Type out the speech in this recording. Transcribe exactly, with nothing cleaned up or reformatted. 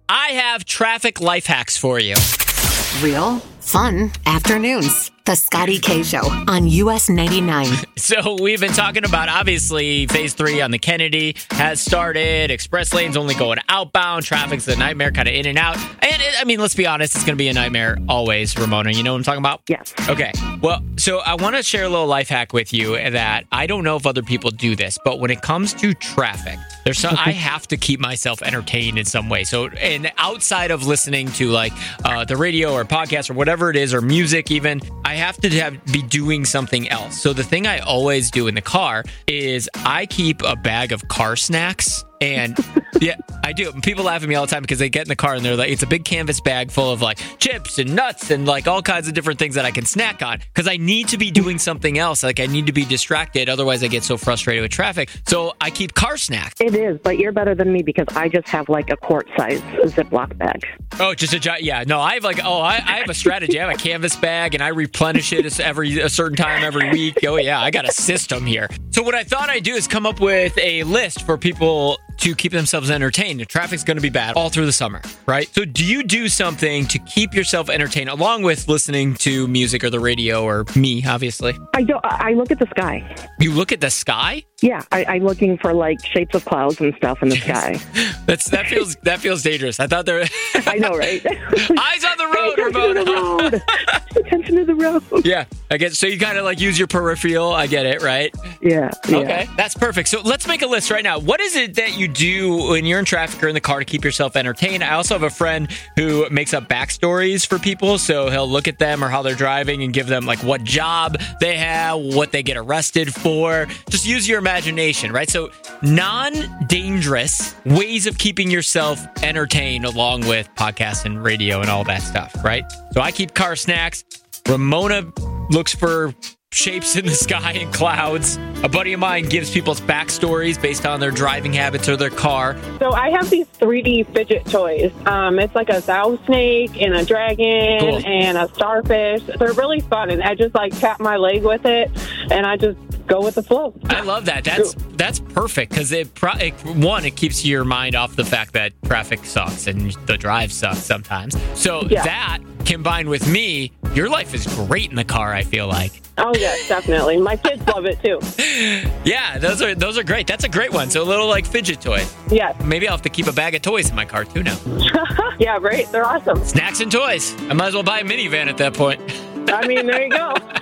I have traffic life hacks for you. Real fun afternoons. The Scotty K Show on U S ninety-nine. So we've been talking about, obviously, phase three on the Kennedy has started. Express lanes only going outbound. Traffic's a nightmare, kind of in and out. And, it, I mean, let's be honest, it's going to be a nightmare always, Ramona. You know what I'm talking about? Yes. Okay. Well, so I want to share a little life hack with you that I don't know if other people do this, but when it comes to traffic, there's some, I have to keep myself entertained in some way. So, and outside of listening to like uh, the radio or podcast or whatever it is, or music even, I have to have, be doing something else. So the thing I always do in the car is I keep a bag of car snacks. And yeah, I do. People laugh at me all the time because they get in the car and they're like, it's a big canvas bag full of like chips and nuts and like all kinds of different things that I can snack on because I need to be doing something else. Like I need to be distracted. Otherwise, I get so frustrated with traffic. So I keep car snacks. It is, but you're better than me because I just have like a quart size Ziploc bag. Oh, just a giant. Yeah, no, I have like, oh, I, I have a strategy. I have a canvas bag and I replenish it every a certain time every week. Oh, yeah, I got a system here. So what I thought I'd do is come up with a list for people to keep themselves entertained. The traffic's going to be bad all through the summer, right? So do you do something to keep yourself entertained along with listening to music or the radio or me, obviously? I don't. I look at the sky. You look at the sky? Yeah, I, I'm looking for like shapes of clouds and stuff in the sky. That's that feels that feels dangerous. I thought there. I know, right? Eyes on the road, Ramona. Attention to the road. Attention to the road. Yeah, I get. So you kind of like use your peripheral. I get it, right? Yeah, yeah. Okay, that's perfect. So let's make a list right now. What is it that you do when you're in traffic or in the car to keep yourself entertained? I also have a friend who makes up backstories for people. So he'll look at them or how they're driving and give them like what job they have, what they get arrested for. Just use your imagination, right? So non-dangerous ways of keeping yourself entertained along with podcasts and radio and all that stuff, right? So I keep car snacks. Ramona looks for shapes in the sky and clouds. A buddy of mine gives people's backstories based on their driving habits or their car. So I have these three D fidget toys. Um, it's like a sow snake and a dragon Cool. and a starfish. They're really fun, and I just like tap my leg with it, and I just go with the flow. I love that. That's that's perfect because it, pro- it one it keeps your mind off the fact that traffic sucks and the drive sucks sometimes. So Yeah. that combined with me, your life is great in the car. I feel like. Oh, yes, definitely. My kids love it, too. Yeah, those are those are great. That's a great one. So a little like fidget toy. Yes. Maybe I'll have to keep a bag of toys in my car too now. Yeah, right. They're awesome. Snacks and toys. I might as well buy a minivan at that point. I mean, there you go.